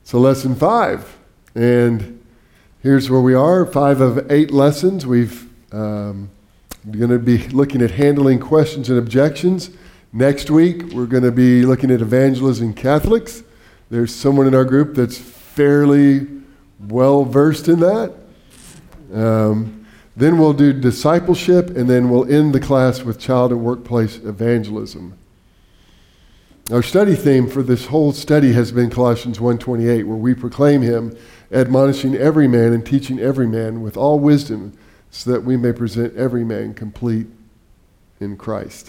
So lesson 5, and here's where we are, 5 of 8 lessons. We're going to be looking at handling questions and objections. Next week, we're going to be looking at evangelizing Catholics. There's someone in our group that's fairly well versed in that. Then we'll do discipleship, and then we'll end the class with child and workplace evangelism. Our study theme for this whole study has been Colossians 1:28, where we proclaim him, admonishing every man and teaching every man with all wisdom, so that we may present every man complete in Christ.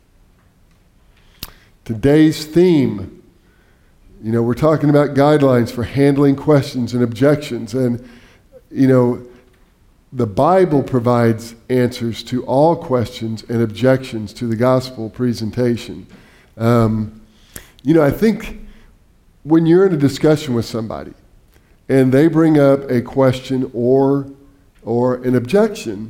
Today's theme, we're talking about guidelines for handling questions and objections. And, the Bible provides answers to all questions and objections to the gospel presentation. I think when you're in a discussion with somebody and they bring up a question or an objection,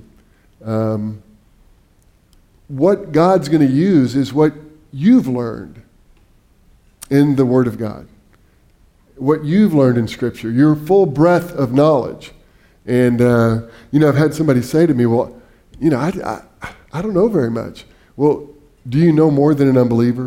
what God's going to use is what you've learned in the Word of God, what you've learned in Scripture, your full breadth of knowledge. And, I've had somebody say to me, well, I don't know very much. Well, do you know more than an unbeliever?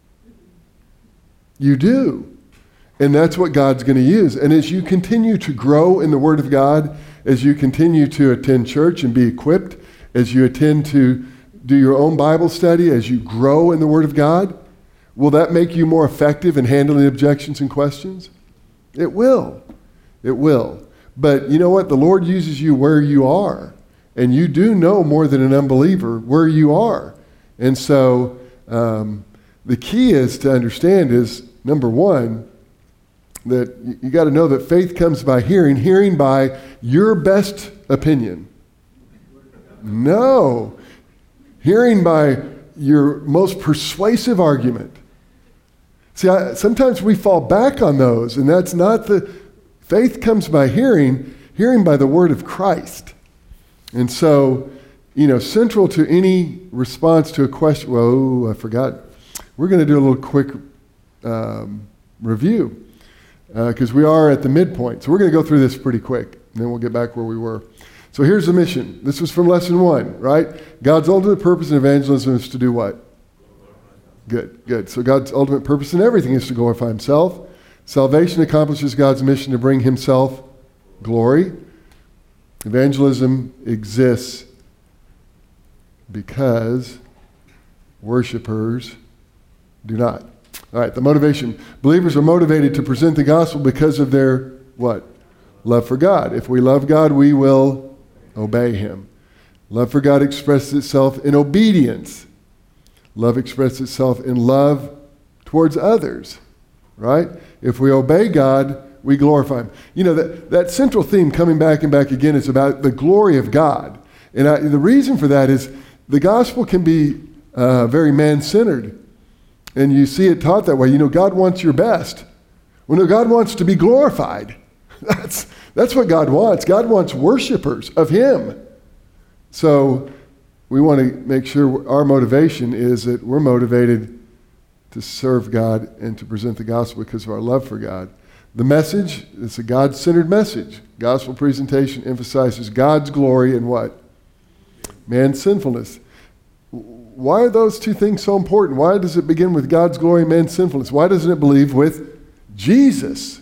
You do. And that's what God's going to use. And as you continue to grow in the Word of God, as you continue to attend church and be equipped, as you attend to do your own Bible study, as you grow in the Word of God, will that make you more effective in handling objections and questions? It will. It will. But you know what? The Lord uses you where you are. And you do know more than an unbeliever where you are. And so the key is to understand is, number one, that you got to know that faith comes by hearing by your best opinion. No. Hearing by your most persuasive argument. See, sometimes we fall back on those, and that's not the... Faith comes by hearing by the word of Christ. And so, central to any response to a question... Whoa, I forgot. We're going to do a little quick review, because we are at the midpoint. So we're going to go through this pretty quick, and then we'll get back where we were. So here's the mission. This was from lesson 1, right? God's ultimate purpose in evangelism is to do what? Good. So God's ultimate purpose in everything is to glorify himself. Salvation accomplishes God's mission to bring himself glory. Evangelism exists because worshipers do not. All right, the motivation. Believers are motivated to present the gospel because of their what? Love for God. If we love God, we will obey him. Love for God expresses itself in obedience. Love expresses itself in love towards others, right? If we obey God, we glorify him. That central theme coming back and back again is about the glory of God. And the reason for that is the gospel can be very man-centered. And you see it taught that way. God wants your best. Well, no, God wants to be glorified. That's what God wants. God wants worshipers of him. So we want to make sure our motivation is that we're motivated to serve God and to present the gospel because of our love for God. The message is a God-centered message. Gospel presentation emphasizes God's glory and what? Man's sinfulness. Why are those two things so important? Why does it begin with God's glory and man's sinfulness? Why doesn't it believe with Jesus?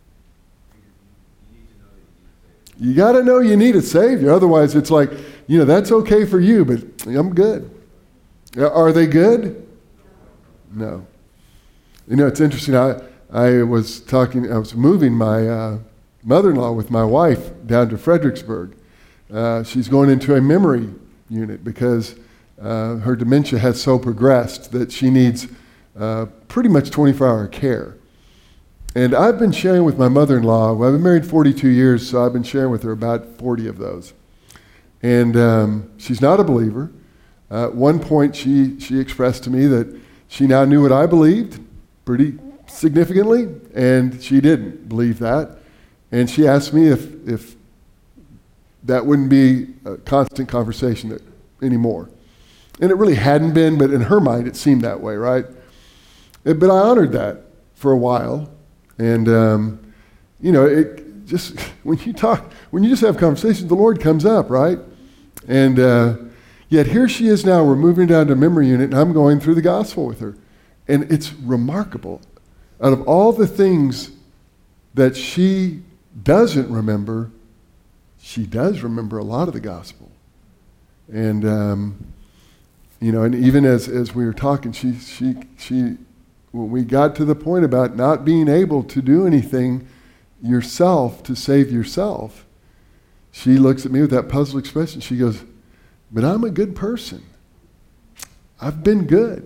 You got to know you need a Savior. Otherwise, it's like, that's okay for you, but I'm good. Are they good? No. It's interesting. I was moving my mother-in-law with my wife down to Fredericksburg. She's going into a memory unit because her dementia has so progressed that she needs pretty much 24-hour care. And I've been sharing with my mother-in-law, I've been married 42 years, so I've been sharing with her about 40 of those. And she's not a believer. At one point, she expressed to me that she now knew what I believed pretty significantly, and she didn't believe that. And she asked me if that wouldn't be a constant conversation anymore. And it really hadn't been, but in her mind it seemed that way, right? But I honored that for a while. And it just, when you just have conversations, the Lord comes up, right? And yet here she is now, we're moving down to memory unit, and I'm going through the gospel with her. And it's remarkable. Out of all the things that she doesn't remember, she does remember a lot of the gospel. And, and even as we were talking, she, when we got to the point about not being able to do anything yourself to save yourself, she looks at me with that puzzled expression. She goes, but I'm a good person. I've been good.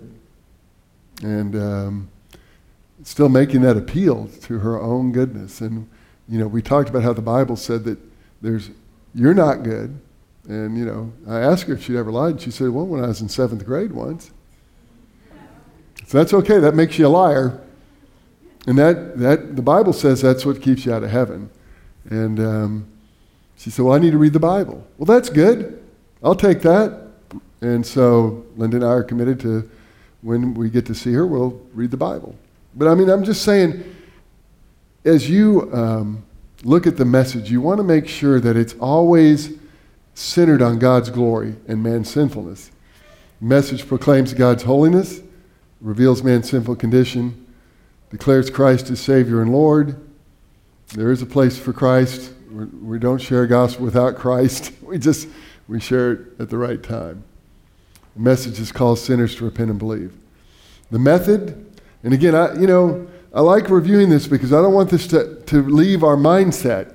And still making that appeal to her own goodness. And, we talked about how the Bible said that you're not good. And, I asked her if she'd ever lied, and she said, well, when I was in 7th grade once. So that's okay. That makes you a liar. And that the Bible says that's what keeps you out of heaven. And she said, well, I need to read the Bible. Well, that's good. I'll take that. And so Linda and I are committed to, when we get to see her, we'll read the Bible. But I'm just saying, as you look at the message, you want to make sure that it's always centered on God's glory and man's sinfulness. The message proclaims God's holiness, reveals man's sinful condition, declares Christ as Savior and Lord. There is a place for Christ. We don't share a gospel without Christ. We share it at the right time. The message is called sinners to repent and believe. The method, and again, I like reviewing this because I don't want this to leave our mindset.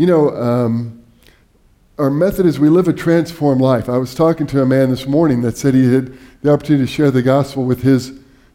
Our method is we live a transformed life. I was talking to a man this morning that said he had the opportunity to share the gospel with his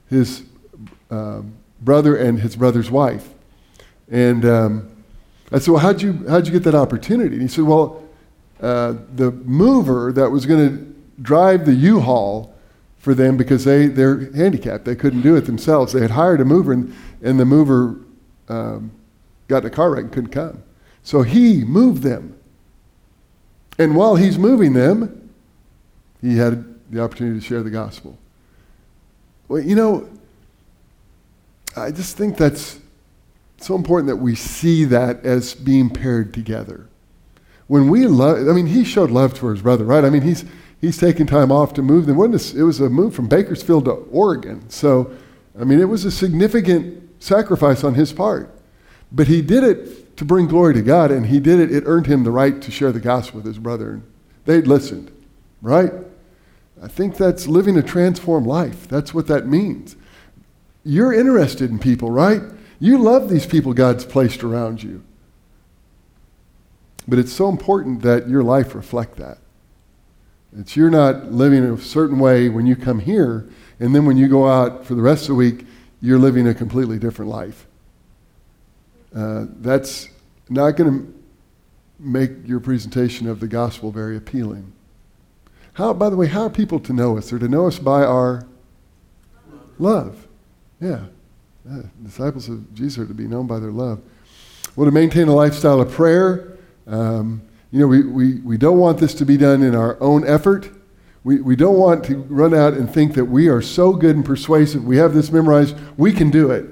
brother and his brother's wife. And I said, well, how'd you get that opportunity? And he said, well, the mover that was going to drive the U-Haul for them, because they're handicapped. They couldn't do it themselves. They had hired a mover, and the mover got in a car wreck and couldn't come. So he moved them. And while he's moving them, he had the opportunity to share the gospel. Well, I just think that's so important that we see that as being paired together. When we love, he showed love to his brother, right? He's taking time off to move them. It was a move from Bakersfield to Oregon. So, it was a significant sacrifice on his part. But he did it to bring glory to God, and it earned him the right to share the gospel with his brother. And they'd listened, right? I think that's living a transformed life. That's what that means. You're interested in people, right? You love these people God's placed around you. But it's so important that your life reflect that. You're not living in a certain way when you come here, and then when you go out for the rest of the week, you're living a completely different life. That's not going to make your presentation of the gospel very appealing. By the way, how are people to know us? They're to know us by our love. Yeah. Disciples of Jesus are to be known by their love. Well, to maintain a lifestyle of prayer, we don't want this to be done in our own effort. We don't want to run out and think that we are so good and persuasive. We have this memorized. We can do it.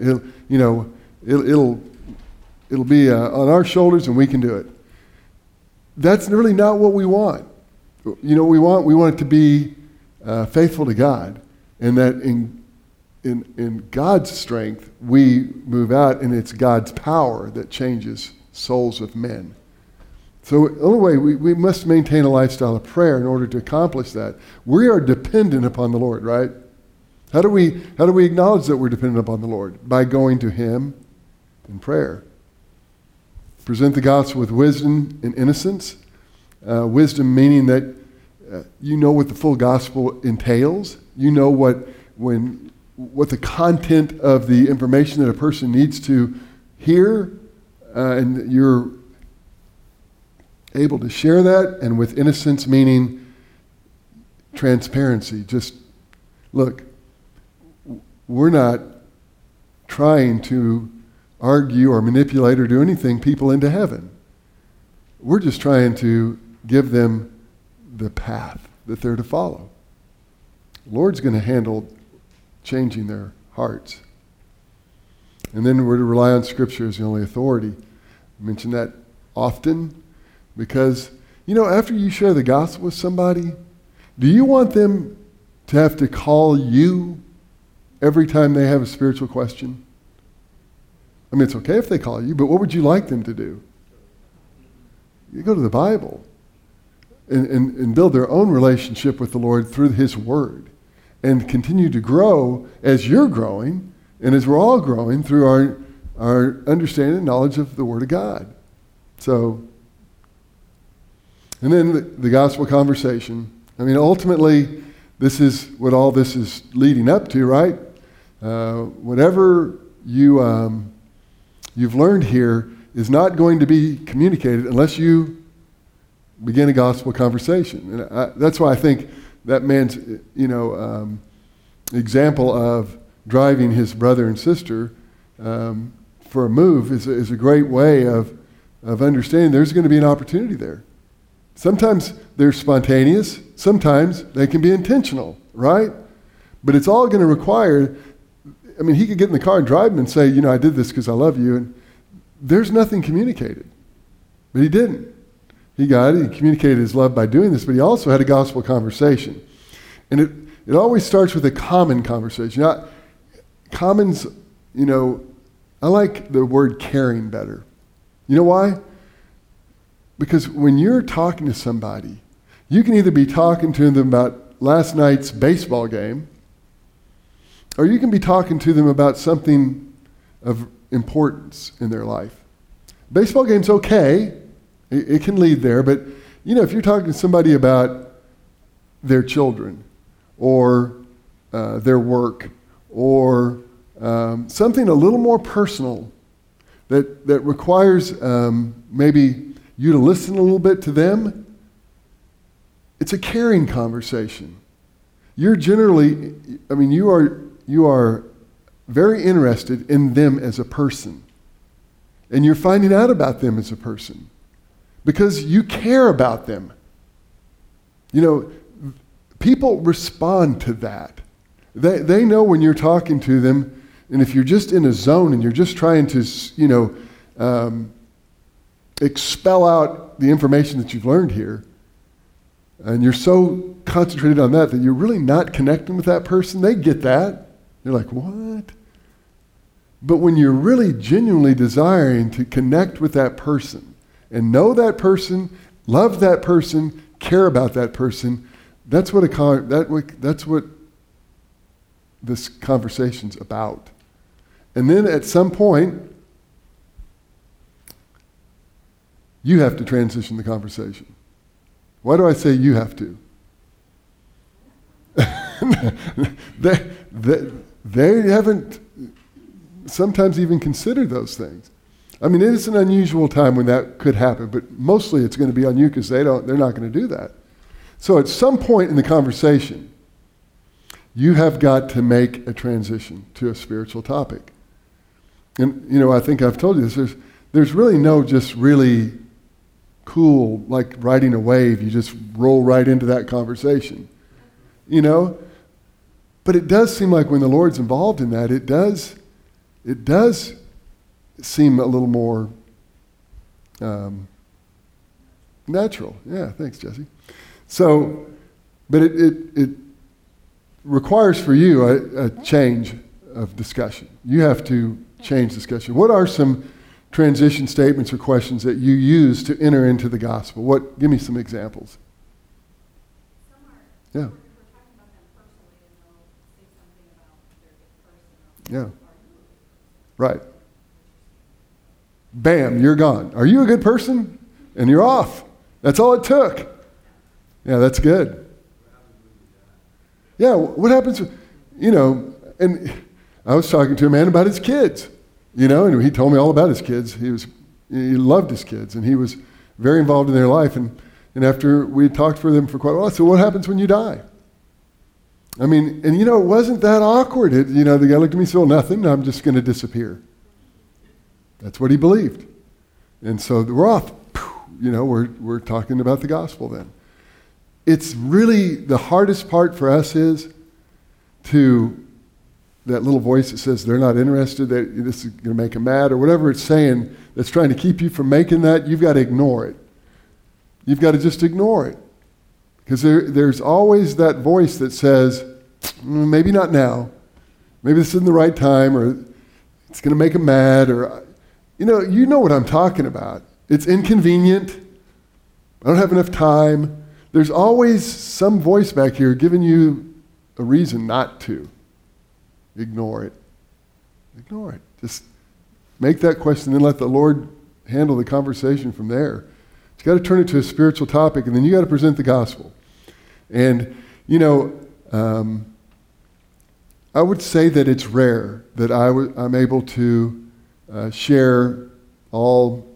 It'll be on our shoulders, and we can do it. That's really not what we want. We want it to be faithful to God, and that in God's strength we move out, and it's God's power that changes souls of men. So the only way we must maintain a lifestyle of prayer in order to accomplish that. We are dependent upon the Lord, right? How do we acknowledge that we're dependent upon the Lord? By going to Him in prayer. Present the gospel with wisdom and innocence. Wisdom meaning that you know what the full gospel entails. You know what the content of the information that a person needs to hear, and you're able to share that. And with innocence meaning transparency. Just look, we're not trying to argue or manipulate or do anything people into heaven. We're just trying to give them the path that they're to follow. The Lord's going to handle changing their hearts. And then we're to rely on Scripture as the only authority. I mention that often because, after you share the gospel with somebody, do you want them to have to call you every time they have a spiritual question? I mean, it's okay if they call you, but what would you like them to do? You go to the Bible and build their own relationship with the Lord through His Word and continue to grow as you're growing and as we're all growing through our understanding and knowledge of the Word of God. So, and then the gospel conversation. I mean, ultimately, this is what all this is leading up to, right? Whatever you've learned here is not going to be communicated unless you begin a gospel conversation. And that's why I think that man's, example of driving his brother and sister for a move is a great way of understanding there's going to be an opportunity there. Sometimes they're spontaneous. Sometimes they can be intentional, right? But it's all going to require, he could get in the car and drive them and say, I did this because I love you. And there's nothing communicated. But he didn't. He communicated his love by doing this, but he also had a gospel conversation. And it always starts with a common conversation. Commons, I like the word caring better. You know why? Because when you're talking to somebody, you can either be talking to them about last night's baseball game, or you can be talking to them about something of importance in their life. Baseball game's okay. It can lead there, but if you're talking to somebody about their children or their work or something a little more personal that requires maybe you to listen a little bit to them, it's a caring conversation. You're generally, you are very interested in them as a person. And you're finding out about them as a person because you care about them. People respond to that. They know when you're talking to them, and if you're just in a zone and you're just trying to, expel out the information that you've learned here, and you're so concentrated on that you're really not connecting with that person, they get that. They're like, what? But when you're really genuinely desiring to connect with that person and know that person, love that person, care about that person, that's what this conversation's about. And then at some point, you have to transition the conversation. Why do I say you have to? They haven't sometimes even considered those things. It is an unusual time when that could happen, but mostly it's going to be on you because they're not going to do that. So at some point in the conversation, you have got to make a transition to a spiritual topic. And, I think I've told you this, there's really no just really cool, like riding a wave, you just roll right into that conversation, But it does seem like when the Lord's involved in that, it does seem a little more natural. Yeah, thanks, Jesse. So, but it requires for you a change of discussion. You have to change discussion. What are some transition statements or questions that you use to enter into the gospel? Give me some examples. Yeah. Yeah. Right. Bam, you're gone. Are you a good person? And you're off. That's all it took. Yeah, that's good. Yeah, what happens, and I was talking to a man about his kids, and he told me all about his kids. He loved his kids, and he was very involved in their life. And after we talked for them for quite a while, I said, what happens when you die? It wasn't that awkward. The guy looked at me and said, well, nothing. I'm just going to disappear. That's what he believed. And so we're off. We're talking about the gospel then. It's really the hardest part for us is to that little voice that says they're not interested, that this is going to make them mad, or whatever it's saying that's trying to keep you from making that, you've got to ignore it. You've got to just ignore it. Because there's always that voice that says, maybe not now. Maybe this isn't the right time, or it's going to make them mad, or, you know what I'm talking about. It's inconvenient. I don't have enough time. There's always some voice back here giving you a reason not to. Ignore it. Ignore it. Just make that question, then let the Lord handle the conversation from there. You got to turn it to a spiritual topic, and then you got to present the gospel. And, I would say that it's rare that I'm able to share all,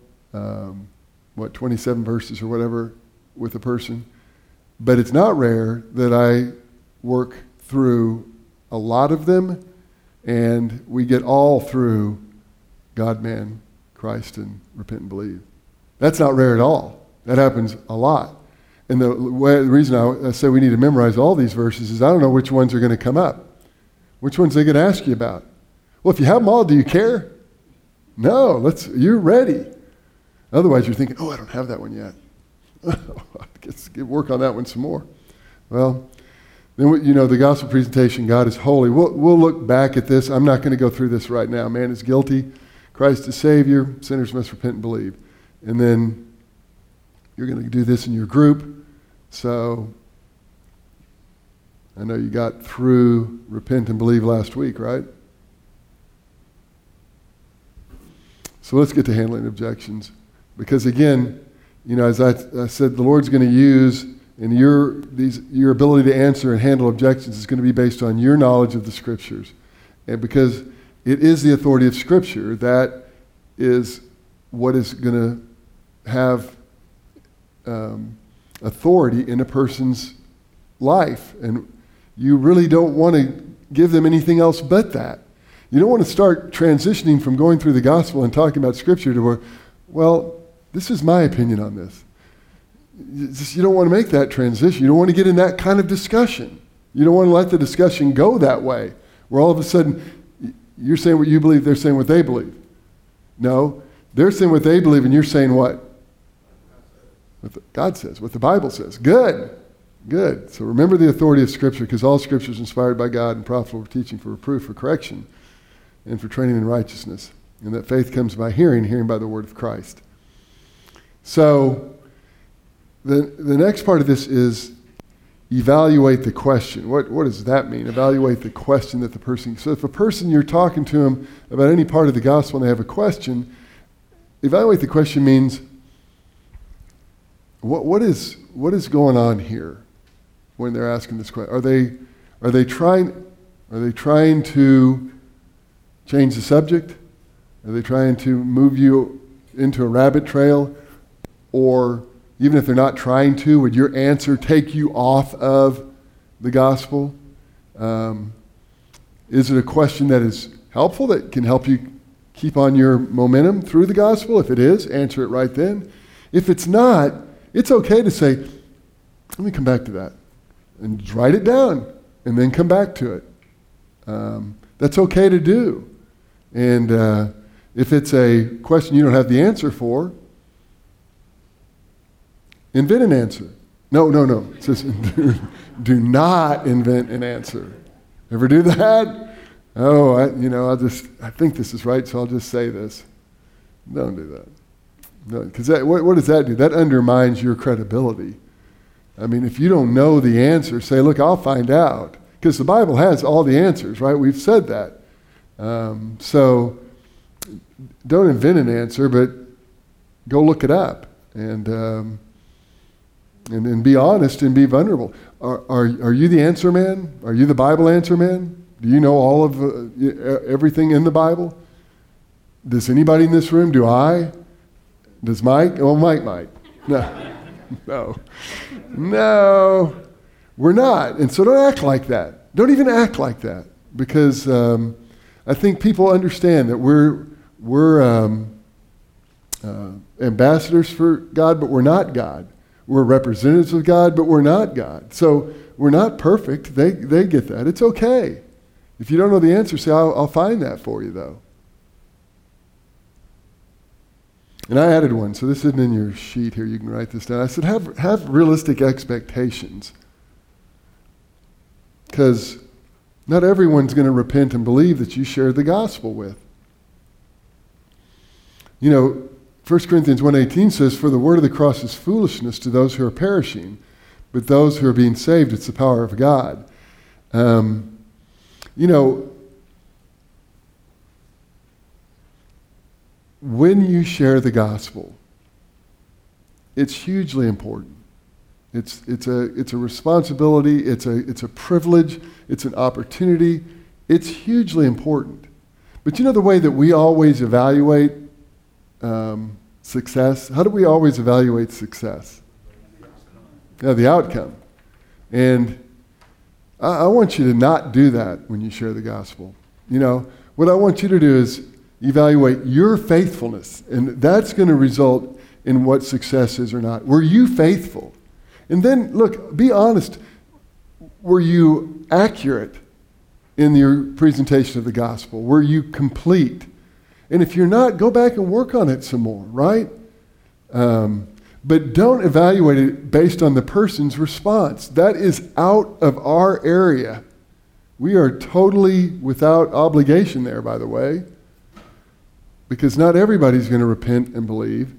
27 verses or whatever with a person. But it's not rare that I work through a lot of them, and we get all through God, man, Christ, and repent and believe. That's not rare at all. That happens a lot. And the reason I say we need to memorize all these verses is I don't know which ones are going to come up. Which ones they going to ask you about? Well, if you have them all, do you care? No, you're ready. Otherwise, you're thinking, I don't have that one yet. Let's work on that one some more. Well, then the gospel presentation, God is holy. We'll look back at this. I'm not going to go through this right now. Man is guilty. Christ is Savior. Sinners must repent and believe. And then you're going to do this in your group. So I know you got through repent and believe last week, right? So let's get to handling objections. Because again, as I said, the Lord's going to use, and your ability to answer and handle objections is going to be based on your knowledge of the Scriptures. And because it is the authority of Scripture that is what is going to have authority in a person's life. And you really don't want to give them anything else but that. You don't want to start transitioning from going through the gospel and talking about Scripture to where, well, this is my opinion on this. You don't want to make that transition. You don't want to get in that kind of discussion. You don't want to let the discussion go that way, where all of a sudden you're saying what you believe, they're saying what they believe. No, they're saying what they believe, and you're saying what? What God says, what the Bible says. Good. So remember the authority of Scripture, because all Scripture is inspired by God and profitable for teaching, for reproof, for correction, and for training in righteousness. And that faith comes by hearing, hearing by the word of Christ. So the next part of this is evaluate the question. What does that mean? Evaluate the question that the person... So if a person, you're talking to them about any part of the gospel and they have a question, evaluate the question means, what is going on here when they're asking this question? Are they trying to change the subject? Are they trying to move you into a rabbit trail? Or even if they're not trying to, would your answer take you off of the gospel? Is it a question that is helpful, that can help you keep on your momentum through the gospel? If it is, answer it right then. If it's not, it's okay to say, let me come back to that. And write it down, and then come back to it. That's okay to do. And if it's a question you don't have the answer for, invent an answer. No. It says, do not invent an answer. Ever do that? I think this is right, so I'll just say this. Don't do that. No, because what does that do? That undermines your credibility. I mean, if you don't know the answer, say, look, I'll find out. Because the Bible has all the answers, right? We've said that. So don't invent an answer, but go look it up. And be honest and be vulnerable. Are you the answer man? Are you the Bible answer man? Do you know all of everything in the Bible? Does anybody in this room? Do I? Does Mike? Oh, Mike might. No. We're not. And so don't act like that. Don't even act like that. Because I think people understand that we're ambassadors for God, but we're not God. We're representatives of God, but we're not God. So we're not perfect. They get that. It's okay. If you don't know the answer, say, I'll find that for you, though. And I added one, so this isn't in your sheet here. You can write this down. I said, have realistic expectations. Because not everyone's going to repent and believe that you share the gospel with. 1 Corinthians 1:18 says, for the word of the cross is foolishness to those who are perishing, but those who are being saved, it's the power of God. When you share the gospel, it's hugely important. It's a responsibility, it's a privilege, it's an opportunity. It's hugely important. But the way that we always evaluate success? How do we always evaluate success? Yeah, the outcome. And I want you to not do that when you share the gospel. What I want you to do is evaluate your faithfulness, and that's going to result in what success is or not. Were you faithful? And then, look, be honest. Were you accurate in your presentation of the gospel? Were you complete? And if you're not, go back and work on it some more, right? But don't evaluate it based on the person's response. That is out of our area. We are totally without obligation there, by the way, because not everybody's going to repent and believe.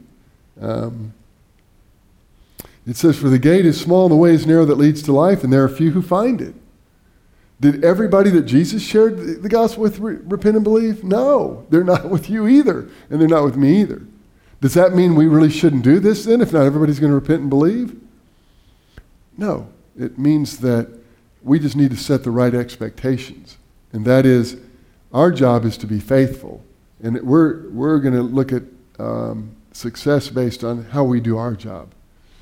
It says, for the gate is small and the way is narrow that leads to life, and there are few who find it. Did everybody that Jesus shared the gospel with repent and believe? No, they're not with you either, and they're not with me either. Does that mean we really shouldn't do this then if not everybody's going to repent and believe? No, it means that we just need to set the right expectations. And that is, our job is to be faithful. And we're going to look at success based on how we do our job.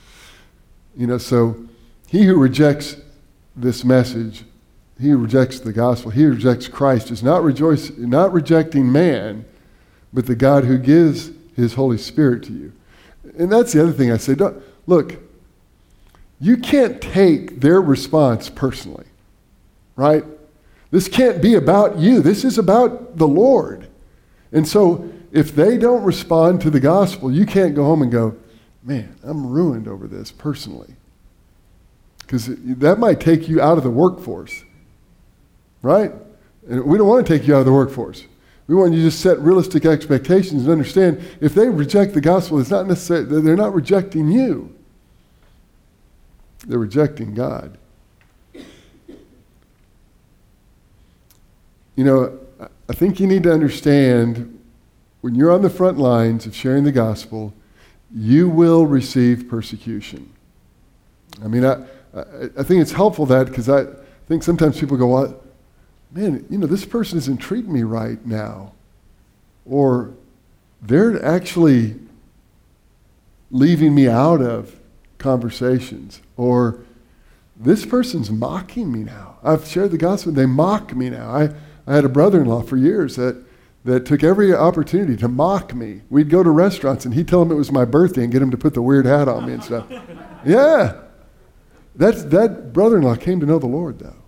So he who rejects this message, he who rejects the gospel, he who rejects Christ is not rejecting man, but the God who gives his Holy Spirit to you. And that's the other thing I say. Look, you can't take their response personally, right? This can't be about you. This is about the Lord. And so if they don't respond to the gospel, you can't go home and go, man, I'm ruined over this personally. Because that might take you out of the workforce, right? And we don't want to take you out of the workforce. We want you to just set realistic expectations and understand if they reject the gospel, it's not necessarily, they're not rejecting you. They're rejecting God. I think you need to understand when you're on the front lines of sharing the gospel, you will receive persecution. I think it's helpful because I think sometimes people go, well, man, this person isn't treating me right now. Or they're actually leaving me out of conversations. Or this person's mocking me now. I've shared the gospel, they mock me now. I had a brother-in-law for years that took every opportunity to mock me. We'd go to restaurants and he'd tell them it was my birthday and get him to put the weird hat on me and stuff. Yeah. That brother-in-law came to know the Lord, though.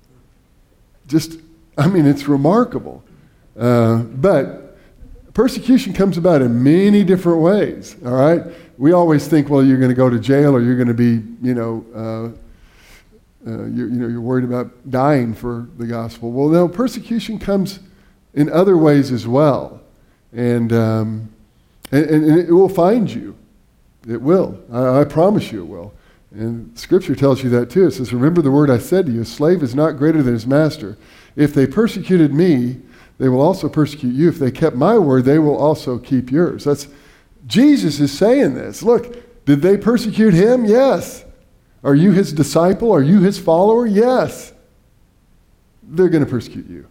It's remarkable. But persecution comes about in many different ways, all right? We always think, well, you're going to go to jail or you're going to be, you're worried about dying for the gospel. Well, no, persecution comes in other ways as well. And it will find you. It will. I promise you it will. And Scripture tells you that too. It says, remember the word I said to you, a slave is not greater than his master. If they persecuted me, they will also persecute you. If they kept my word, they will also keep yours. Jesus is saying this. Look, did they persecute him? Yes. Are you his disciple? Are you his follower? Yes. They're going to persecute you.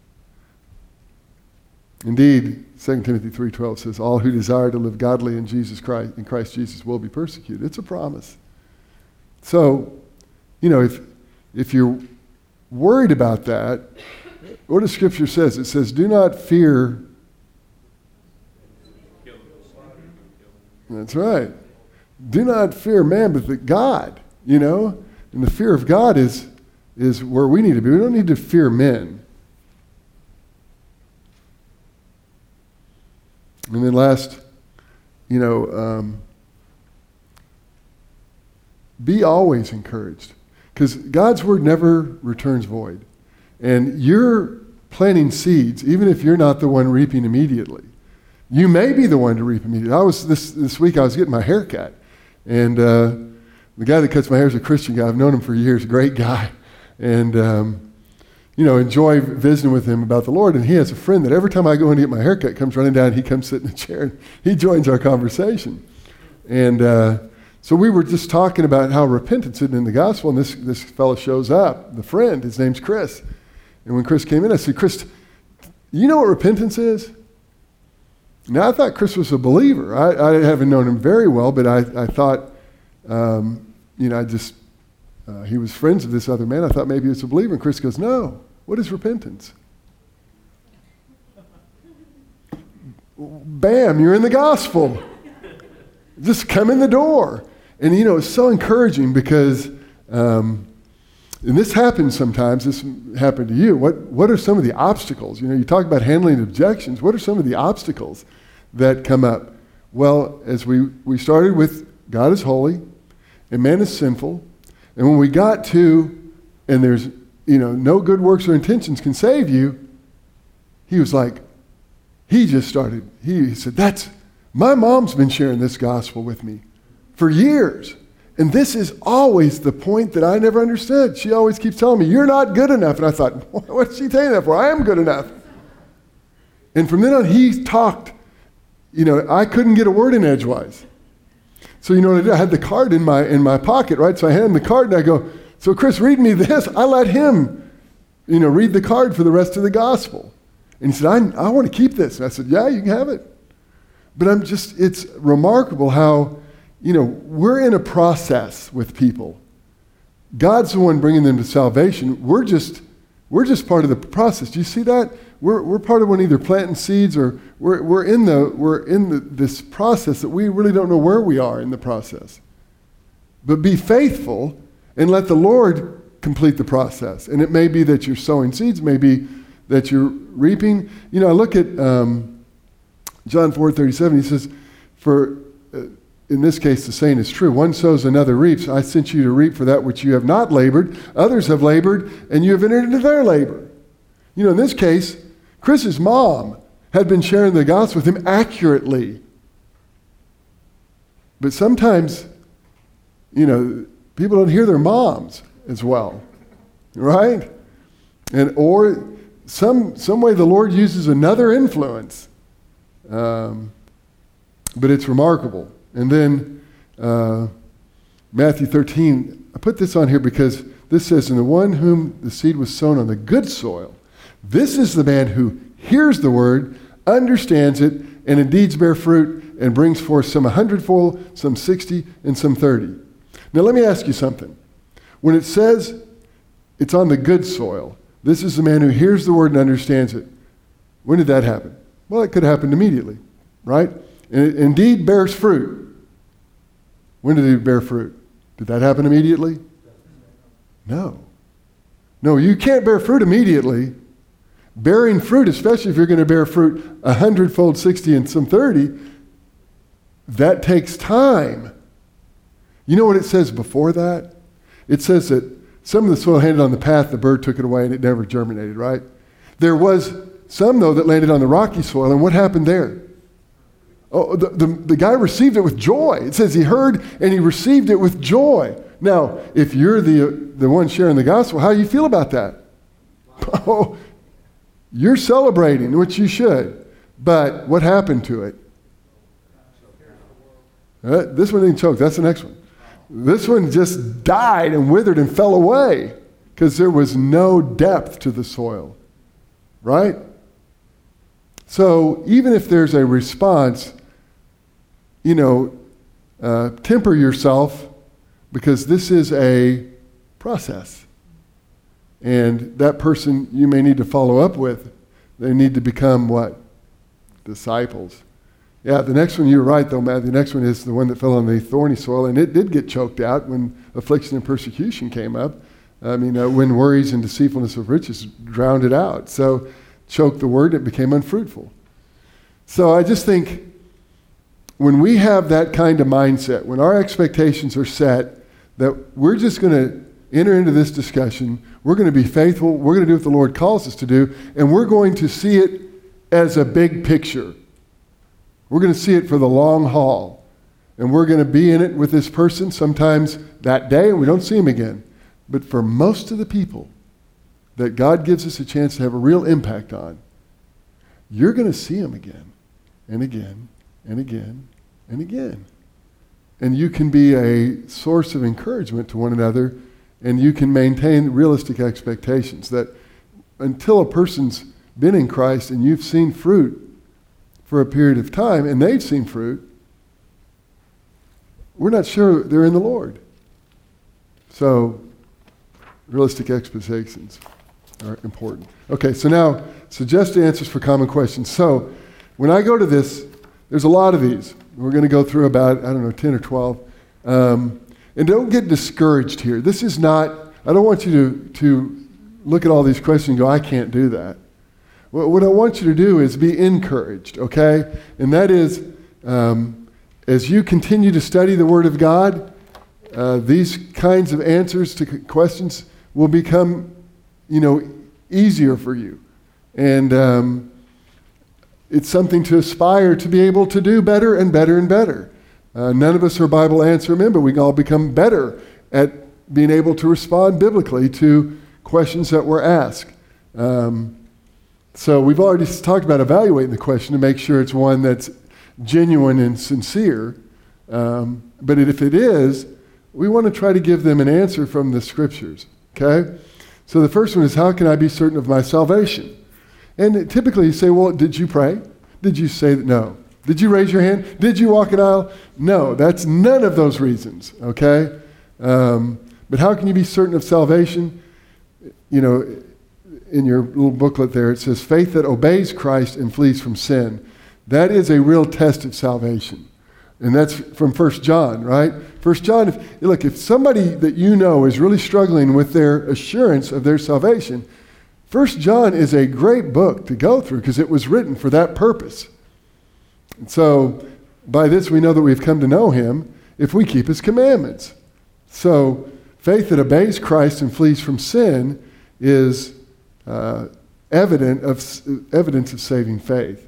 Indeed, 2 Timothy 3:12 says, all who desire to live godly in Christ Jesus will be persecuted. It's a promise. So, if you're worried about that, what does Scripture says? It says, do not fear. That's right. Do not fear man, but God, And the fear of God is where we need to be. We don't need to fear men. And then last, be always encouraged, because God's word never returns void. And you're planting seeds, even if you're not the one reaping immediately. You may be the one to reap immediately. This week I was getting my hair cut, and the guy that cuts my hair is a Christian guy. I've known him for years, great guy. And, enjoy visiting with him about the Lord. And he has a friend that every time I go in to get my hair cut, comes running down, he comes sit in the chair, and he joins our conversation. And so we were just talking about how repentance isn't in the gospel, and this fellow shows up, the friend, his name's Chris. And when Chris came in, I said, Chris, you know what repentance is? Now, I thought Chris was a believer. I haven't known him very well, but I thought, he was friends with this other man. I thought maybe he was a believer. And Chris goes, no, what is repentance? Bam, you're in the gospel. Just come in the door. And, it's so encouraging because, and this happens sometimes, this happened to you. What are some of the obstacles? You talk about handling objections. What are some of the obstacles that come up? Well, as we started with, God is holy and man is sinful. And when we got to, and there's, no good works or intentions can save you, he was like, he said, my mom's been sharing this gospel with me for years. And this is always the point that I never understood. She always keeps telling me, you're not good enough. And I thought, what's she saying that for? I am good enough. And from then on, he talked. I couldn't get a word in edgewise. So you know what I did? I had the card in my pocket, right? So I hand him the card and I go, so Chris, read me this. I let him, read the card for the rest of the gospel. And he said, I want to keep this. And I said, yeah, you can have it. But it's remarkable how, we're in a process with people. God's the one bringing them to salvation. We're just part of the process. Do you see that? We're part of one, either planting seeds or we're in this process that we really don't know where we are in the process. But be faithful and let the Lord complete the process. And it may be that you're sowing seeds, maybe that you're reaping. I look at John 4:37. He says, in this case, the saying is true. One sows, another reaps. I sent you to reap for that which you have not labored. Others have labored, and you have entered into their labor. In this case, Chris's mom had been sharing the gospel with him accurately. But sometimes, people don't hear their moms as well, right? Or some way the Lord uses another influence. But it's remarkable. And then Matthew 13, I put this on here because this says, and the one whom the seed was sown on the good soil, this is the man who hears the word, understands it, and indeed bear fruit and brings forth some 100-fold, some 60, and some 30. Now let me ask you something. When it says it's on the good soil, this is the man who hears the word and understands it. When did that happen? Well, it could have happened immediately, right? And it indeed bears fruit. When did it bear fruit? Did that happen immediately? No. No, you can't bear fruit immediately. Bearing fruit, especially if you're going to bear fruit 100-fold, 60, and some 30, that takes time. You know what it says before that? It says that some of the soil landed on the path, the bird took it away, and it never germinated, right? There was some, though, that landed on the rocky soil, and what happened there? Oh, the guy received it with joy. It says he heard and he received it with joy. Now, if you're the one sharing the gospel, how do you feel about that? Oh, you're celebrating, which you should. But what happened to it? This one didn't choke. That's the next one. This one just died and withered and fell away because there was no depth to the soil. Right? So even if there's a response, temper yourself because this is a process. And that person you may need to follow up with, they need to become what? Disciples. Yeah, the next one, you're right though, Matt. The next one is the one that fell on the thorny soil, and it did get choked out when affliction and persecution came up. When worries and deceitfulness of riches drowned it out. So choked the word, it became unfruitful. So I just think when we have that kind of mindset, when our expectations are set, that we're just going to enter into this discussion, we're going to be faithful, we're going to do what the Lord calls us to do, and we're going to see it as a big picture. We're going to see it for the long haul. And we're going to be in it with this person sometimes that day, and we don't see him again. But for most of the people that God gives us a chance to have a real impact on, you're going to see him again and again and again and again. And you can be a source of encouragement to one another, and you can maintain realistic expectations that until a person's been in Christ and you've seen fruit for a period of time and they've seen fruit, we're not sure they're in the Lord. So realistic expectations are important. Okay, so now suggested answers for common questions. So when I go to this, there's a lot of these. We're going to go through about, 10 or 12. And don't get discouraged here. This is not, I don't want you to look at all these questions and go, I can't do that. What I want you to do is be encouraged, okay? And that is, as you continue to study the Word of God, these kinds of answers to questions will become, easier for you. And it's something to aspire to be able to do better and better and better. None of us are Bible answer men, but we can all become better at being able to respond biblically to questions that were asked. So we've already talked about evaluating the question to make sure it's one that's genuine and sincere. But if it is, we want to try to give them an answer from the Scriptures. Okay? So the first one is, how can I be certain of my salvation? And typically you say, well, did you pray? Did you say that? No. Did you raise your hand? Did you walk an aisle? No, that's none of those reasons, okay? But how can you be certain of salvation? In your little booklet there, it says, faith that obeys Christ and flees from sin. That is a real test of salvation. And that's from 1 John, right? 1 John, if somebody that you know is really struggling with their assurance of their salvation, 1 John is a great book to go through because it was written for that purpose. And so by this we know that we've come to know him if we keep his commandments. So faith that obeys Christ and flees from sin is evidence of saving faith.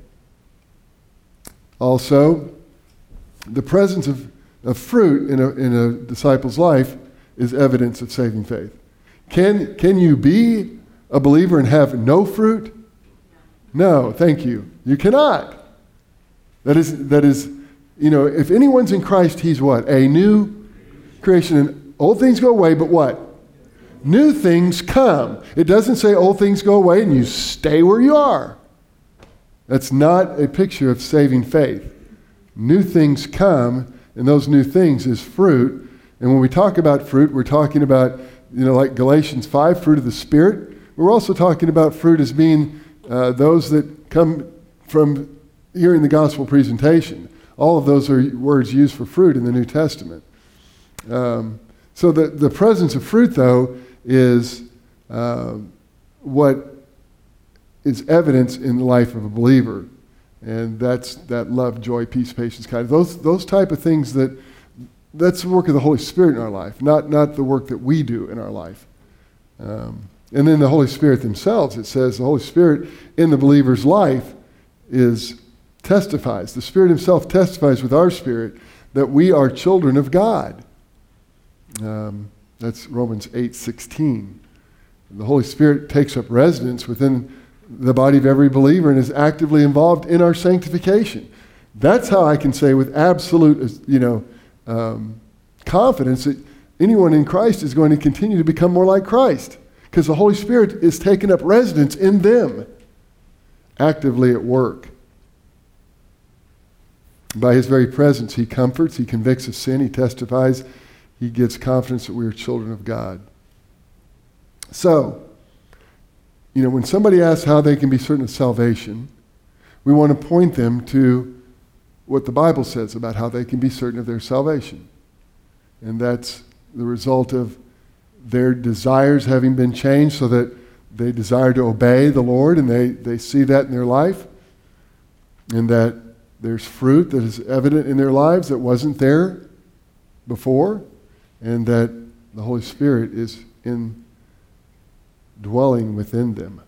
Also, the presence of fruit in a disciple's life is evidence of saving faith. Can you be a believer and have no fruit? No, thank you. You cannot. That is, if anyone's in Christ, he's what? A new creation. And old things go away, but what? New things come. It doesn't say old things go away and you stay where you are. That's not a picture of saving faith. New things come, and those new things is fruit. And when we talk about fruit, we're talking about, like Galatians 5, fruit of the Spirit. We're also talking about fruit as being those that come from hearing the gospel presentation. All of those are words used for fruit in the New Testament. So the presence of fruit, though, is what is evidence in the life of a believer. And that's that love, joy, peace, patience, kindness. Those type of things that's the work of the Holy Spirit in our life, not the work that we do in our life. And then the Holy Spirit themselves, it says the Holy Spirit in the believer's life testifies. The Spirit himself testifies with our spirit that we are children of God. That's Romans 8:16. The Holy Spirit takes up residence within the body of every believer and is actively involved in our sanctification. That's how I can say with absolute, confidence that anyone in Christ is going to continue to become more like Christ, because the Holy Spirit is taking up residence in them, actively at work. By his very presence, he comforts, he convicts of sin, he testifies, he gives confidence that we are children of God. So, when somebody asks how they can be certain of salvation, we want to point them to what the Bible says about how they can be certain of their salvation. And that's the result of their desires having been changed so that they desire to obey the Lord, and they see that in their life. and that there's fruit that is evident in their lives that wasn't there before, and that the Holy Spirit is dwelling within them.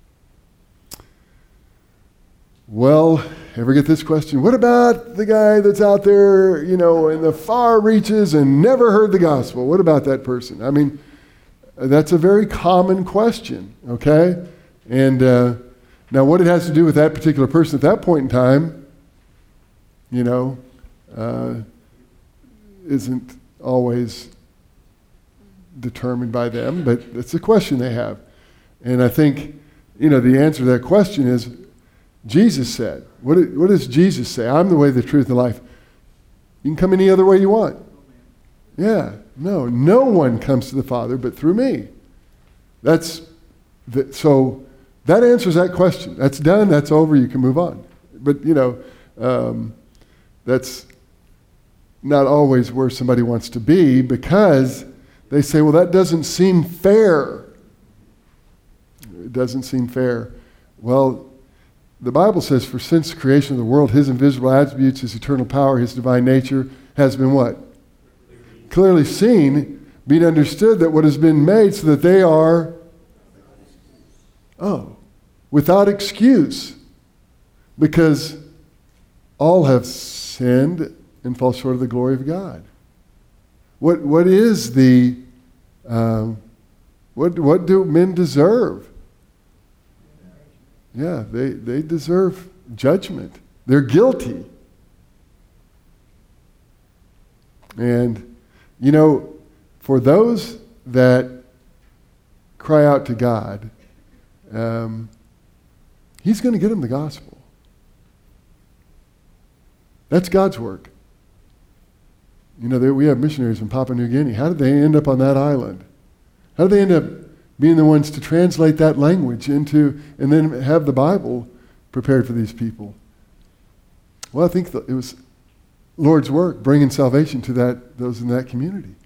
Well, ever get this question? What about the guy that's out there, in the far reaches and never heard the gospel? What about that person? I mean, that's a very common question, okay? And now what it has to do with that particular person at that point in time, isn't always determined by them, but it's a question they have. And I think, the answer to that question is, Jesus said. What does Jesus say? I'm the way, the truth, and the life. You can come any other way you want. Yeah. No one comes to the Father but through me. So that answers that question. That's done. That's over. You can move on. But, that's not always where somebody wants to be, because they say, well, that doesn't seem fair. It doesn't seem fair. Well, the Bible says, for since the creation of the world, his invisible attributes, his eternal power, his divine nature has been what? Clearly seen, being understood, that what has been made, so that they are, without excuse. Because all have sinned and fall short of the glory of God. What is the, what do men deserve? Yeah, they deserve judgment. They're guilty. And, for those that cry out to God, he's going to get them the gospel. That's God's work. We have missionaries in Papua New Guinea. How did they end up on that island? How did they end up being the ones to translate that language into, and then have the Bible prepared for these people? Well, I think it was Lord's work, bringing salvation to those in that community.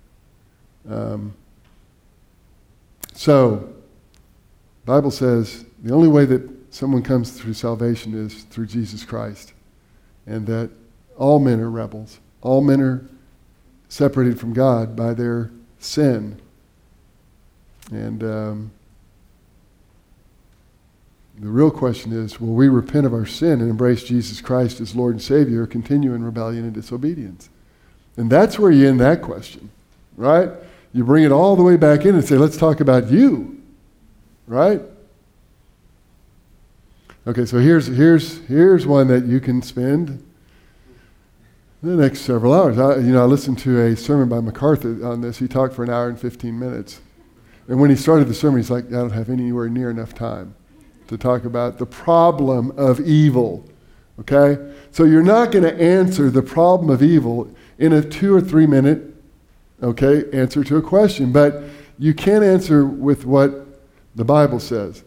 So, the Bible says the only way that someone comes through salvation is through Jesus Christ, and that all men are rebels. All men are separated from God by their sin. And the real question is, will we repent of our sin and embrace Jesus Christ as Lord and Savior, or continue in rebellion and disobedience? And that's where you end that question, right? You bring it all the way back in and say, let's talk about you, right? Okay, so here's one that you can spend the next several hours. I listened to a sermon by MacArthur on this. He talked for an hour and 15 minutes. And when he started the sermon, he's like, I don't have anywhere near enough time to talk about the problem of evil. Okay? So you're not going to answer the problem of evil in a 2 or 3 minute, answer to a question. But you can answer with what the Bible says.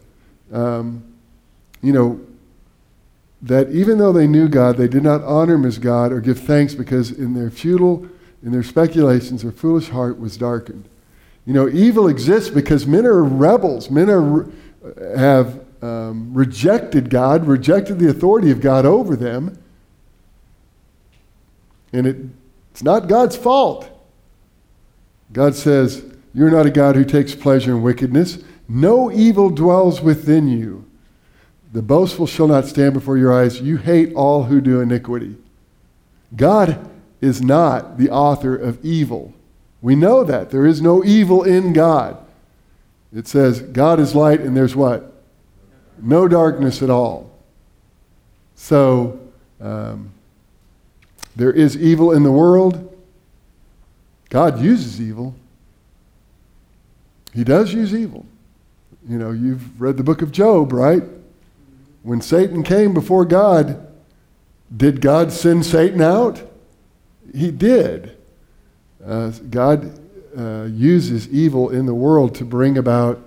That even though they knew God, they did not honor him as God or give thanks, because in their speculations, their foolish heart was darkened. Evil exists because men are rebels. Men have rejected God, rejected the authority of God over them. And it's not God's fault. God says, you're not a God who takes pleasure in wickedness. No evil dwells within you. The boastful shall not stand before your eyes. You hate all who do iniquity. God is not the author of evil. We know that. There is no evil in God. It says God is light and there's what? No darkness at all. So, there is evil in the world. God uses evil. He does use evil. You've read the book of Job, right? When Satan came before God, did God send Satan out? He did. God uses evil in the world to bring about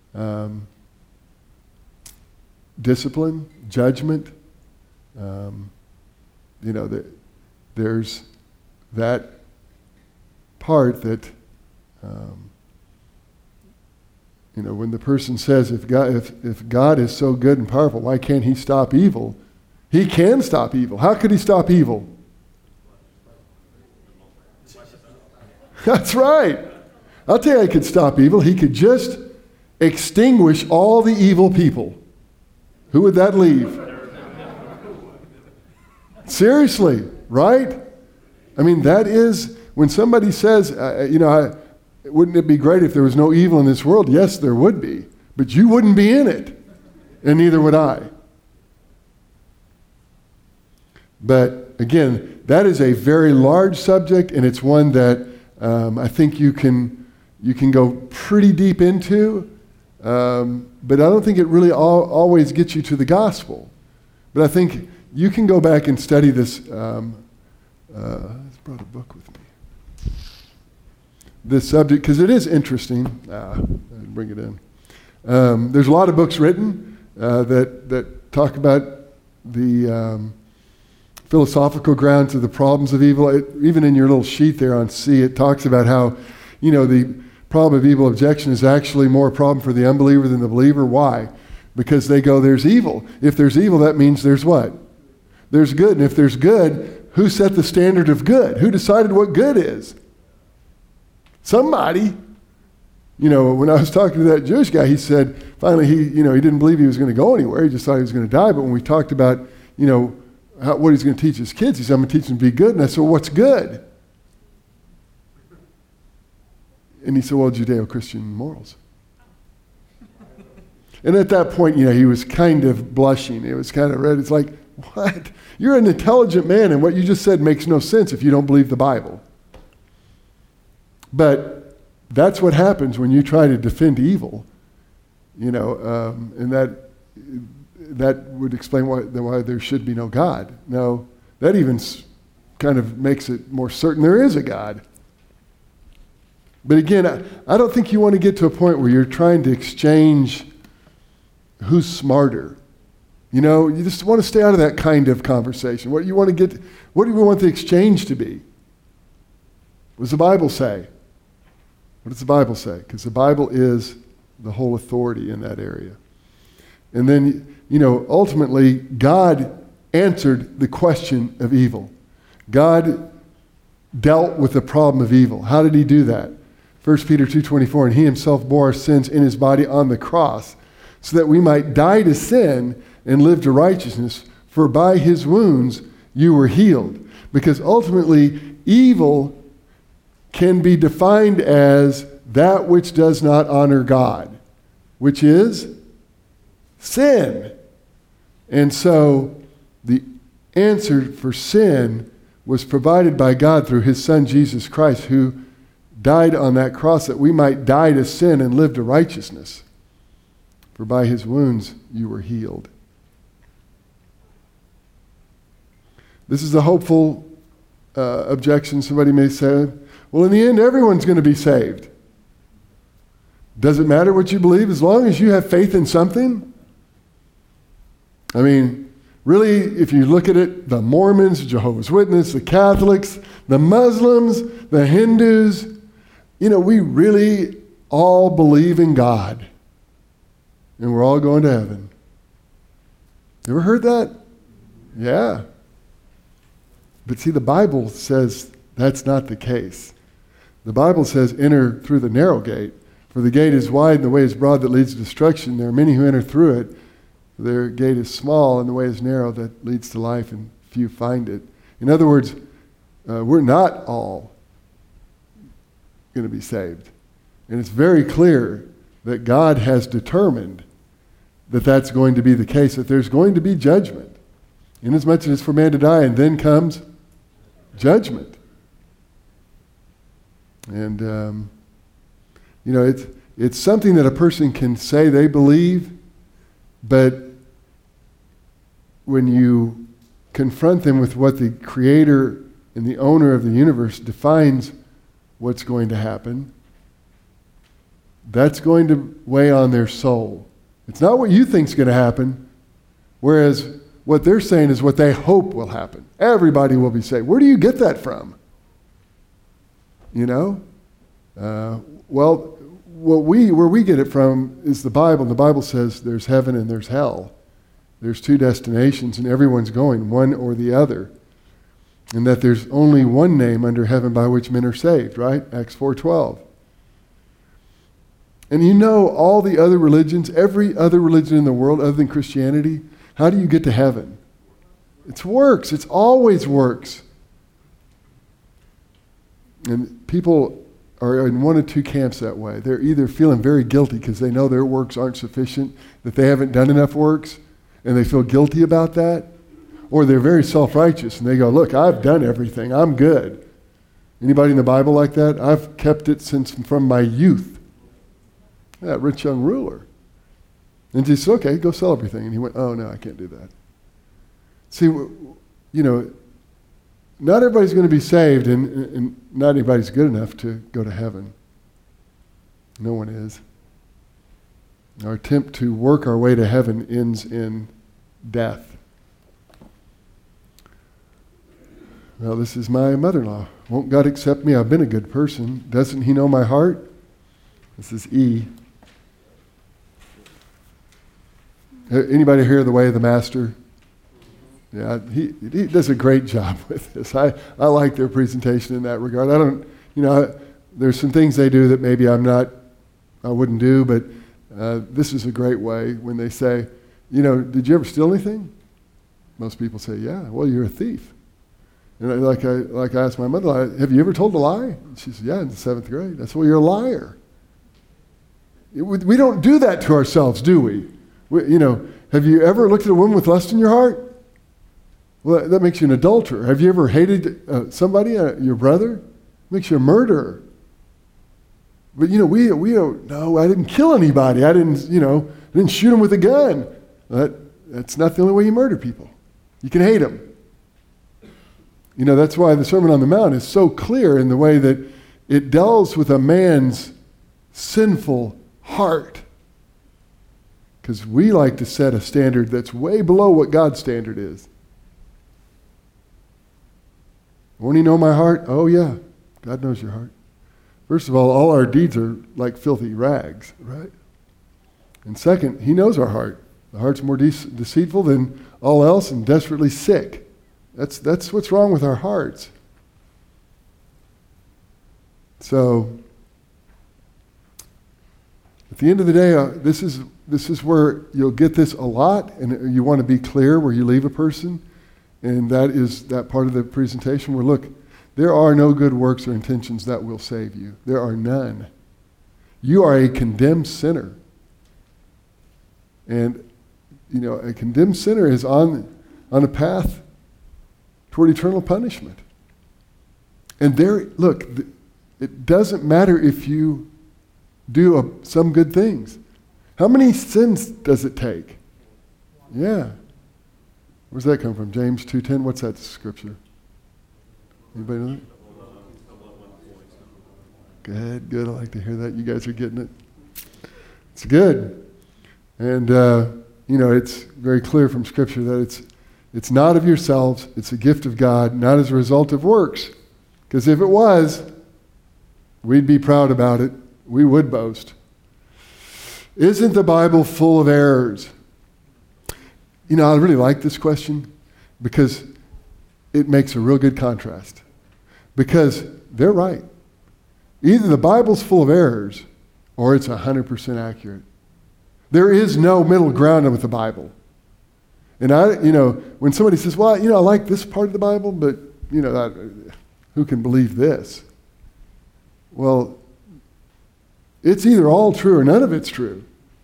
discipline, judgment. There's that part that, when the person says, if God is so good and powerful, why can't he stop evil? He can stop evil. How could he stop evil? That's right. I'll tell you how he could stop evil. He could just extinguish all the evil people. Who would that leave? Seriously, right? I mean, that is, when somebody says, wouldn't it be great if there was no evil in this world? Yes, there would be. But you wouldn't be in it. And neither would I. But again, that is a very large subject, and it's one that I think you can go pretty deep into. But I don't think it really always gets you to the gospel. But I think you can go back and study this. I brought a book with me. This subject, because it is interesting. I didn't bring it in. There's a lot of books written that talk about the philosophical grounds of the problems of evil. Even in your little sheet there on C, it talks about how, the problem of evil objection is actually more a problem for the unbeliever than the believer. Why? Because they go, there's evil. If there's evil, that means there's what? There's good. And if there's good, who set the standard of good? Who decided what good is? Somebody. When I was talking to that Jewish guy, he said, finally, he didn't believe he was going to go anywhere. He just thought he was going to die. But when we talked about, what he's going to teach his kids, he said, I'm going to teach them to be good. And I said, well, what's good? And he said, well, Judeo-Christian morals. And at that point, he was kind of blushing. It was kind of red. It's like, what? You're an intelligent man, and what you just said makes no sense if you don't believe the Bible. But that's what happens when you try to defend evil, and that would explain why there should be no God. No, that even kind of makes it more certain there is a God. But again, I don't think you want to get to a point where you're trying to exchange who's smarter. You just want to stay out of that kind of conversation. What do you want the exchange to be? What does the Bible say? What does the Bible say? Because the Bible is the whole authority in that area. And then, ultimately, God answered the question of evil. God dealt with the problem of evil. How did he do that? 1 Peter 2:24, and he himself bore our sins in his body on the cross, so that we might die to sin and live to righteousness, for by his wounds you were healed. Because ultimately, evil can be defined as that which does not honor God, which is sin. And so the answer for sin was provided by God through his son Jesus Christ, who died on that cross that we might die to sin and live to righteousness. For by his wounds you were healed. This is a hopeful objection. Somebody may say, well, in the end, everyone's going to be saved. Does it matter what you believe as long as you have faith in something? I mean, really, if you look at it, the Mormons, Jehovah's Witnesses, the Catholics, the Muslims, the Hindus, we really all believe in God. And we're all going to heaven. You ever heard that? Yeah. But see, the Bible says that's not the case. The Bible says, enter through the narrow gate. For the gate is wide and the way is broad that leads to destruction. There are many who enter through it. Their gate is small and the way is narrow that leads to life, and few find it. In other words, we're not all going to be saved. And it's very clear that God has determined that that's going to be the case, that there's going to be judgment. Inasmuch as it's for man to die, and then comes judgment. And, it's something that a person can say they believe, but when you confront them with what the creator and the owner of the universe defines what's going to happen, that's going to weigh on their soul. It's not what you think is going to happen, whereas what they're saying is what they hope will happen. Everybody will be saved. Where do you get that from? Where we get it from is the Bible. The Bible says there's heaven and there's hell. there's two destinations and everyone's going one or the other. And that there's only one name under heaven by which men are saved, right? Acts 4:12. And you know all the other religions, every other religion in the world other than Christianity, how do you get to heaven? It's works. It's always works. And people are in one of two camps that way. They're either feeling very guilty because they know their works aren't sufficient, that they haven't done enough works, and they feel guilty about that. Or they're very self-righteous and they go, look, I've done everything. I'm good. Anybody in the Bible like that? I've kept it from my youth. That rich young ruler. And he said, okay, go sell everything. And he went, oh, no, I can't do that. See, not everybody's going to be saved and not everybody's good enough to go to heaven. No one is. Our attempt to work our way to heaven ends in death. Well, this is my mother-in-law. Won't God accept me? I've been a good person. Doesn't he know my heart? This is E. Anybody hear The Way of the Master? Yeah, he does a great job with this. I like their presentation in that regard. There's some things they do that maybe I wouldn't do, but this is a great way when they say, did you ever steal anything? Most people say, yeah. Well, you're a thief. And like I asked my mother, have you ever told a lie? She said, yeah, in the 7th grade. That's why you're a liar. We don't do that to ourselves, do we? Have you ever looked at a woman with lust in your heart? Well, that makes you an adulterer. Have you ever hated somebody, your brother? Makes you a murderer. But we don't. No, I didn't kill anybody. I didn't shoot him with a gun. That's not the only way you murder people. You can hate them. That's why the Sermon on the Mount is so clear in the way that it deals with a man's sinful heart. Because we like to set a standard that's way below what God's standard is. Won't he know my heart? Oh, yeah. God knows your heart. First of all our deeds are like filthy rags, right? And second, he knows our heart. The heart's more deceitful than all else and desperately sick. That's what's wrong with our hearts. So, at the end of the day, this is where you'll get this a lot, and you want to be clear where you leave a person, and that is that part of the presentation where, look, there are no good works or intentions that will save you. There are none. You are a condemned sinner. And, a condemned sinner is on a path toward eternal punishment. And it doesn't matter if you do some good things. How many sins does it take? Yeah. Where's that come from? James 2:10? What's that scripture? Anybody know that? Good. I like to hear that. You guys are getting it. It's good. And, it's very clear from Scripture that it's not of yourselves. It's a gift of God, not as a result of works. Because if it was, we'd be proud about it. We would boast. Isn't the Bible full of errors? I really like this question because it makes a real good contrast. Because they're right. Either the Bible's full of errors or it's 100% accurate. There is no middle ground with the Bible. And when somebody says, well, I like this part of the Bible, but, who can believe this? Well, it's either all true or none of it's true.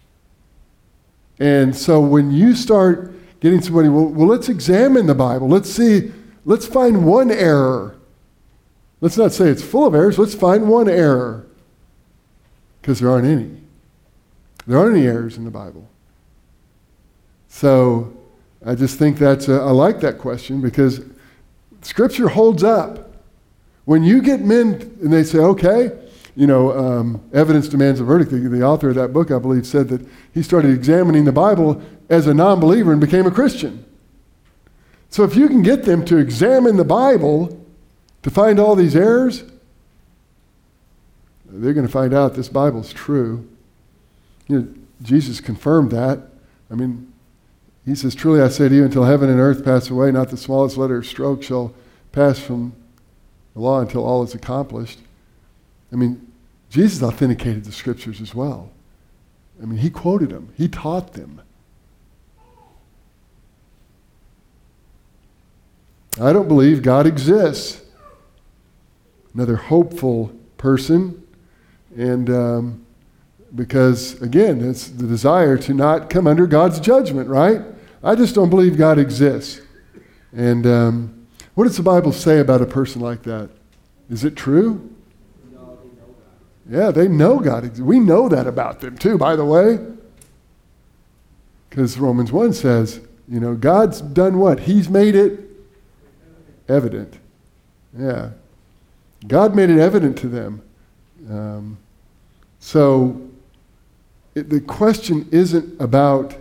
And so when you start getting somebody, well, let's examine the Bible. Let's find one error. Let's not say it's full of errors. Let's find one error. Because there aren't any. There aren't any errors in the Bible. So I just think I like that question because Scripture holds up. When you get men and they say, okay, evidence demands a verdict. The author of that book, I believe, said that he started examining the Bible as a non-believer and became a Christian. So if you can get them to examine the Bible to find all these errors, they're going to find out this Bible's true. Jesus confirmed that. He says, truly I say to you, until heaven and earth pass away, not the smallest letter or stroke shall pass from the law until all is accomplished. I mean, Jesus authenticated the scriptures as well. I mean, he quoted them. He taught them. I don't believe God exists. Another hopeful person. And because, again, it's the desire to not come under God's judgment, right? I just don't believe God exists. And what does the Bible say about a person like that? Is it true? Yeah, they know God. We know that about them too, by the way. Because Romans 1 says, God's done what? He's made it evident. Yeah. God made it evident to them. The question isn't about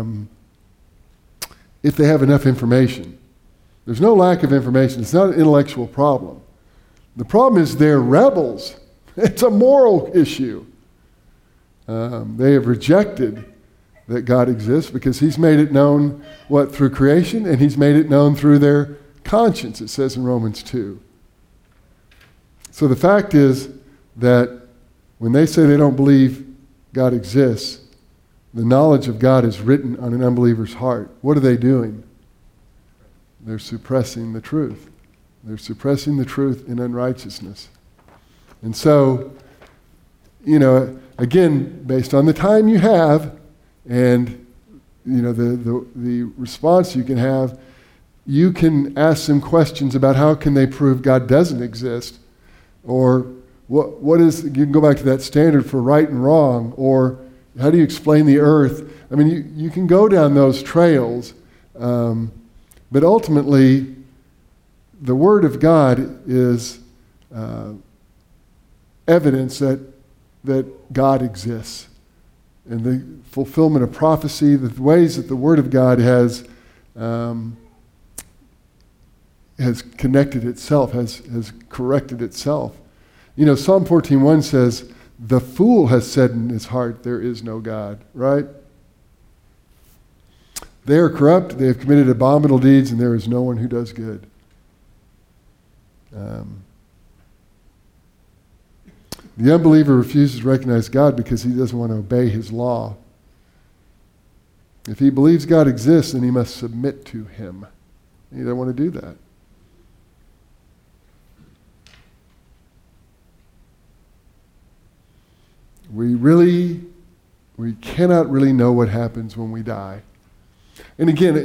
if they have enough information. There's no lack of information. It's not an intellectual problem. The problem is they're rebels. It's a moral issue. They have rejected that God exists because he's made it known, through creation, and he's made it known through their conscience, it says in Romans 2. So the fact is that when they say they don't believe God exists, the knowledge of God is written on an unbeliever's heart. What are they doing? They're suppressing the truth. They're suppressing the truth in unrighteousness. And so, again, based on the time you have and, the response you can have, you can ask them questions about how can they prove God doesn't exist, or what is, you can go back to that standard for right and wrong, or how do you explain the earth? I mean, you can go down those trails, but ultimately, the Word of God is evidence that God exists. And the fulfillment of prophecy, the ways that the Word of God has connected itself, has corrected itself. Psalm 14:1 says, the fool has said in his heart, there is no God, right? They are corrupt, they have committed abominable deeds, and there is no one who does good. The unbeliever refuses to recognize God because he doesn't want to obey his law. If he believes God exists, then he must submit to him. He doesn't want to do that. We cannot really know what happens when we die. And again,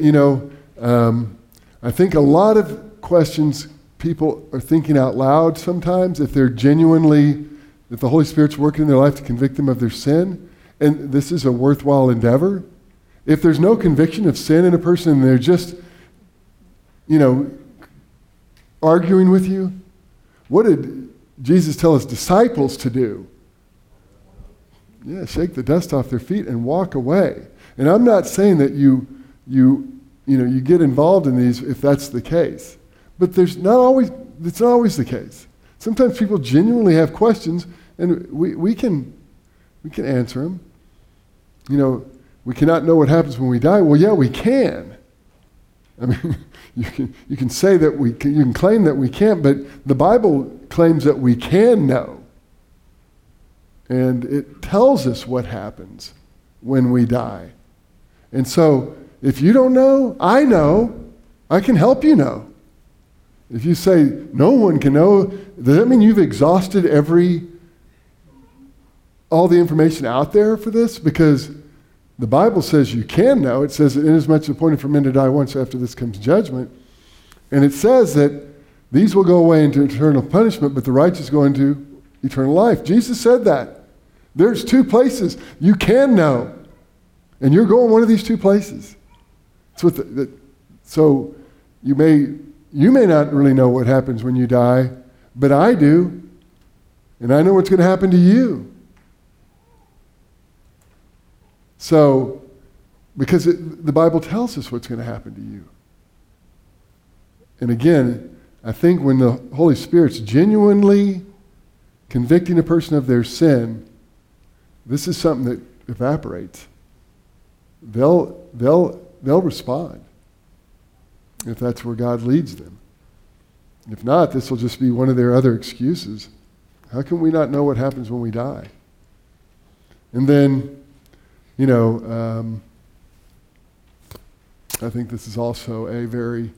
I think a lot of questions people are thinking out loud sometimes if they're genuinely, if the Holy Spirit's working in their life to convict them of their sin, and this is a worthwhile endeavor. If there's no conviction of sin in a person and they're just, arguing with you, what did Jesus tell his disciples to do? Yeah, shake the dust off their feet and walk away. And I'm not saying that you get involved in these if that's the case. But it's not always the case. Sometimes people genuinely have questions, and we can answer them. We cannot know what happens when we die. Well, yeah, we can. I mean, you can say that you can claim that we can't, but the Bible claims that we can know. And it tells us what happens when we die. And so, if you don't know, I know. I can help you know. If you say no one can know, does that mean you've exhausted all the information out there for this? Because the Bible says you can know. It says, inasmuch as appointed for men to die once, after this comes judgment. And it says that these will go away into eternal punishment, but the righteous go into eternal life. Jesus said that. There's two places you can know. And you're going one of these two places. So you may not really know what happens when you die, but I do. And I know what's going to happen to you. So, because the Bible tells us what's going to happen to you. And again, I think when the Holy Spirit's genuinely convicting a person of their sin, this is something that evaporates. They'll they'll respond if that's where God leads them. If not, this will just be one of their other excuses. How can we not know what happens when we die? And then, I think this is also a very,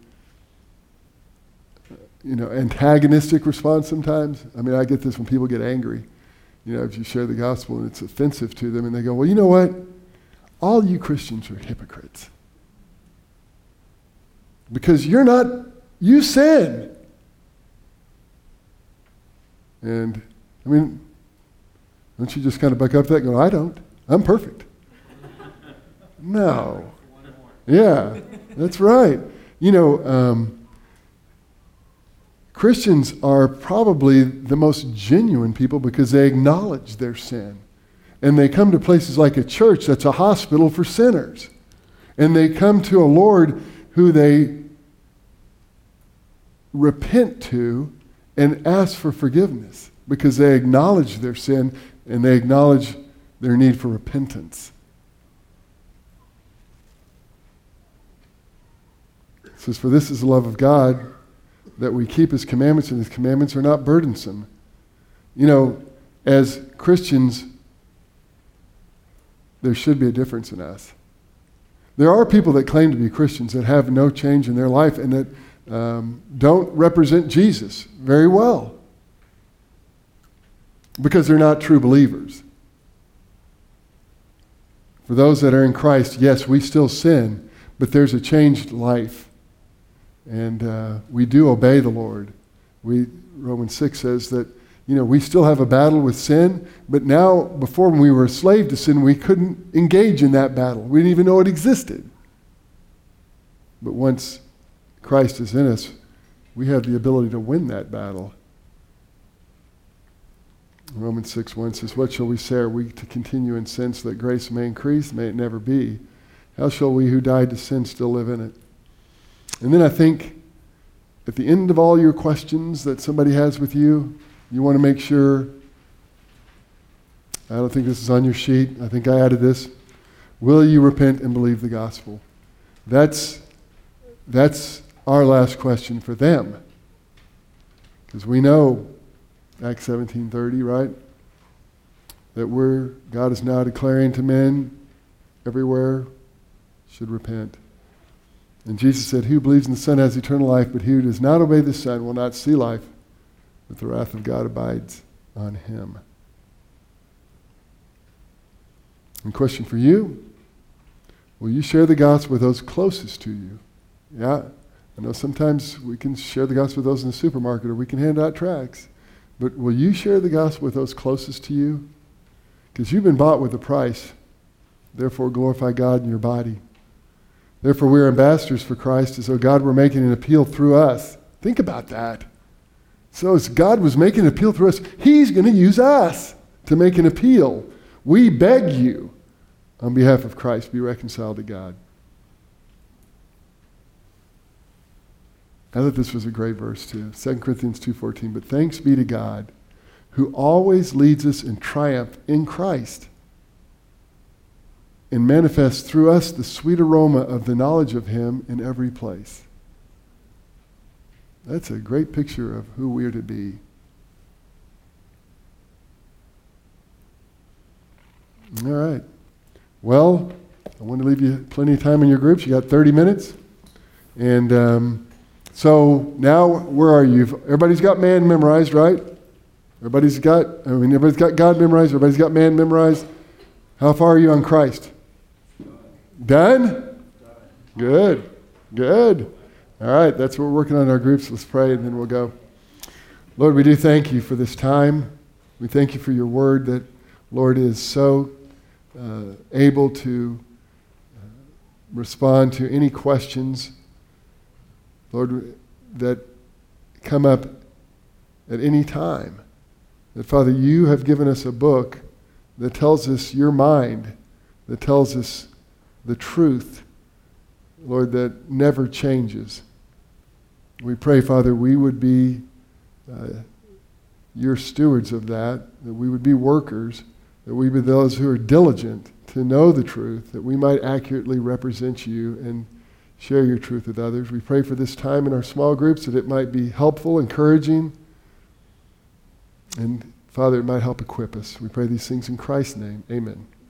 antagonistic response sometimes. I mean, I get this when people get angry. If you share the gospel and it's offensive to them, and they go, well, you know what? All you Christians are hypocrites. Because you sin. And, don't you just kind of buck up that and go, I don't. I'm perfect. No. Yeah, that's right. Christians are probably the most genuine people because they acknowledge their sin. And they come to places like a church that's a hospital for sinners. And they come to a Lord who they repent to and ask for forgiveness because they acknowledge their sin and they acknowledge their need for repentance. It says, for this is the love of God, that we keep his commandments, and his commandments are not burdensome. As Christians, there should be a difference in us. There are people that claim to be Christians that have no change in their life and that don't represent Jesus very well because they're not true believers. For those that are in Christ, yes, we still sin, but there's a changed life. And we do obey the Lord. Romans 6 says that, we still have a battle with sin, but now, before when we were a slave to sin, we couldn't engage in that battle. We didn't even know it existed. But once Christ is in us, we have the ability to win that battle. Romans 6:1 says, what shall we say? Are we to continue in sin so that grace may increase? May it never be. How shall we who died to sin still live in it? And then I think at the end of all your questions that somebody has with you, you want to make sure, I don't think this is on your sheet, I think I added this, will you repent and believe the gospel? That's our last question for them. Because we know, Acts 17:30, right? That God is now declaring to men everywhere should repent. And Jesus said, who believes in the Son has eternal life, but he who does not obey the Son will not see life, but the wrath of God abides on him. And question for you, will you share the gospel with those closest to you? Yeah, I know sometimes we can share the gospel with those in the supermarket or we can hand out tracts, but will you share the gospel with those closest to you? Because you've been bought with a price. Therefore glorify God in your body. Therefore, we're ambassadors for Christ, as though God were making an appeal through us. Think about that. So as God was making an appeal through us, he's going to use us to make an appeal. We beg you, on behalf of Christ, be reconciled to God. I thought this was a great verse too. 2 Corinthians 2:14, but thanks be to God, who always leads us in triumph in Christ, and manifests through us the sweet aroma of the knowledge of him in every place. That's a great picture of who we are to be. All right. Well, I want to leave you plenty of time in your groups. You got 30 minutes. And so now, where are you? Everybody's got man memorized, right? Everybody's got God memorized. Everybody's got man memorized. How far are you on Christ? Done? Good. All right, that's what we're working on in our groups. Let's pray and then we'll go. Lord, we do thank you for this time. We thank you for your word that, Lord, is so able to respond to any questions, Lord, that come up at any time. That, Father, you have given us a book that tells us your mind, that tells us the truth, Lord, that never changes. We pray, Father, we would be your stewards of that we would be workers, that we would be those who are diligent to know the truth, that we might accurately represent you and share your truth with others. We pray for this time in our small groups that it might be helpful, encouraging, and Father, it might help equip us. We pray these things in Christ's name. Amen.